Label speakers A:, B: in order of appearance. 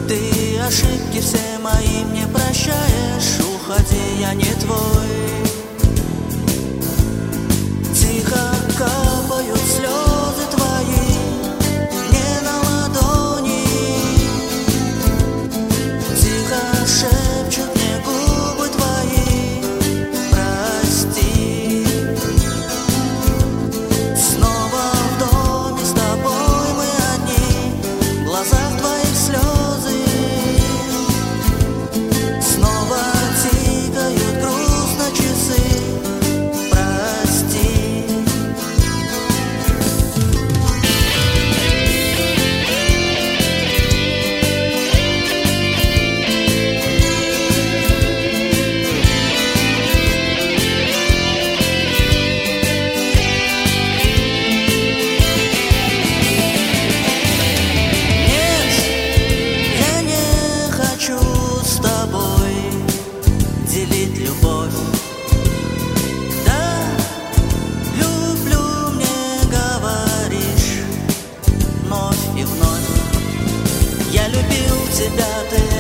A: Ты ошибки все мои мне прощаешь. Уходи, я не твой. Тихо капают слезы твои мне на ладони. Тихо шепчут мне губы твои: прости. Снова в доме с тобой мы одни, в глазах твоих слезы. Снова тикают грустно часы. Прости. Нет, я не хочу с тобой делить любовь. Да, люблю, мне говоришь вновь и вновь. Я любил тебя, ты